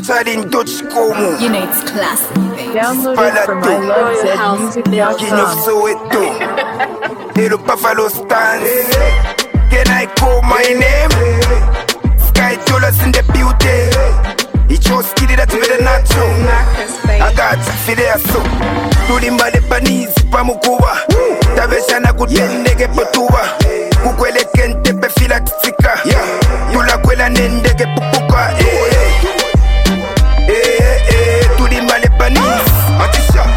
featuring Dutch Como. You know it's classic, baby. Download it from ilovezmusic.com. King of Soweto, Little Buffalo Stance. Can I call my name? Sky Dollars in the beauty. He chose Kiddy that with the nacho. I got Fidea so. Tulimba Lebanese, Pamukuba. Tabeshana kutendege potuba. Kukwele kente pefila tsika. Tula kwela nendege pupuka. Tulimba Lebanese. Matisha.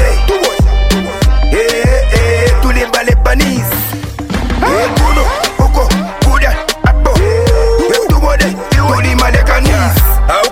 Tulimba Lebanese. Kuno, Kuko, Kuda, Apo. Tumode, Tulimba Lebanese.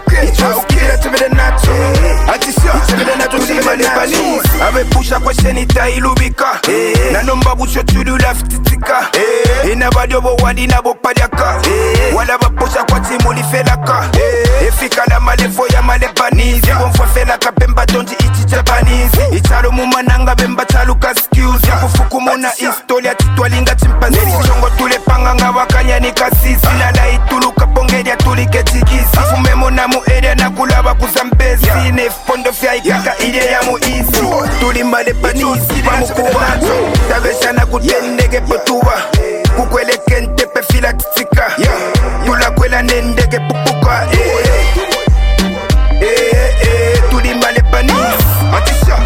Amepusha kwa shenita ilubika nanomba busho tulula fititika ina badyobo wali nabo padyaka wala baposha kwa timu lifelaka efika la malefo ya malebanizi bonfwa felaka bemba donji ichi japanese ichalo mumananga bemba chaluka skills kufuku muna historia titwalinga chimpanzi chongo tule panganga wakanya nikasisi lala ituluka pongelia tulike tikisi fumemo na mu area na kulaba kuzambezi nef pondo fya ikaka ile ya muizi tulimba Lebanese pamukuba tabeshana kutendege potuba kukwele kente pefila tsika tula kwela nendege pupuka tulimba Lebanese matisha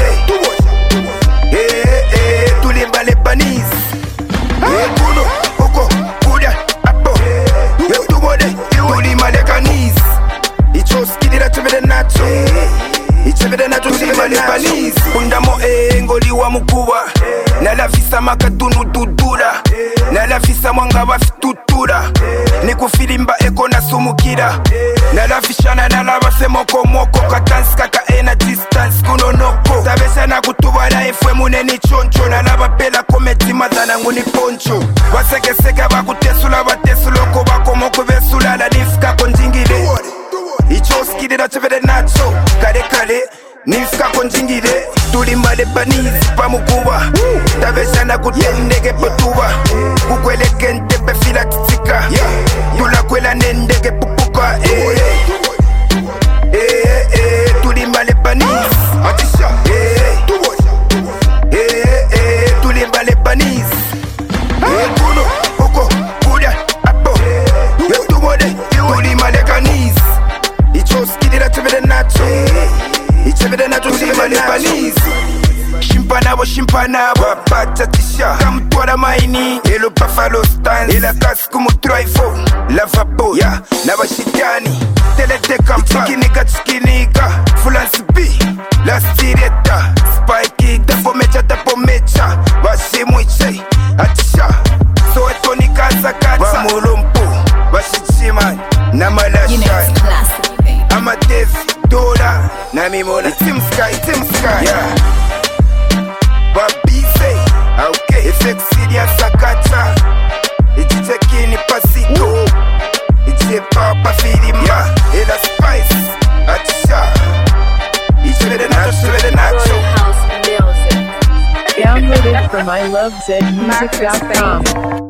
tulimba Lebanese kuno Kuko Kuda Apo tumode tulimba Lebanese ichos kidira tubede nacho ichebede nacho tulimba Lebanese undamo ngoli wa mukuba nalafisa makatunu tudura nalafisa mwanga bafitutura nikufilimba eko nasumukira nalafishana nalabase moko katansi kaka ena distance kunonoko tabesa na kutubala efwe muneni choncho nalabapela kometi madana nguni poncho basekeseka bakutesula batesuloko bakomoko besulala nifika konjingile ichoskidira chevede nacho kale nifika konjingile tulimba Lebanese pamukuba tabeshana kutendege potuba kukwele kente pefila tsika tula kwela nendege pupuka tulimba Lebanese matisha tulimba Lebanese kuno Kuko Kuda Apo tumode tulimba Lebanese ichoskidira chevede nacho ichebede nacho tulimba Lebanese shimpanabo patatisha kamutwala maini elo Buffalo Stance ela kasi kumutrifo lavabo ya nabashitani teleteka mchikinika Fulance B lastireta Spikey tapomecha bashimwiche atisha Soweto nikazakata bamulumpu bashichima na malasha Amadevi Dola na mimona Team Sky yeah. Babize okay effect serious sakata ijite kini pasito ijite papa filimba ela spice atisha ijite nacho Download it from ilovezmusic.com.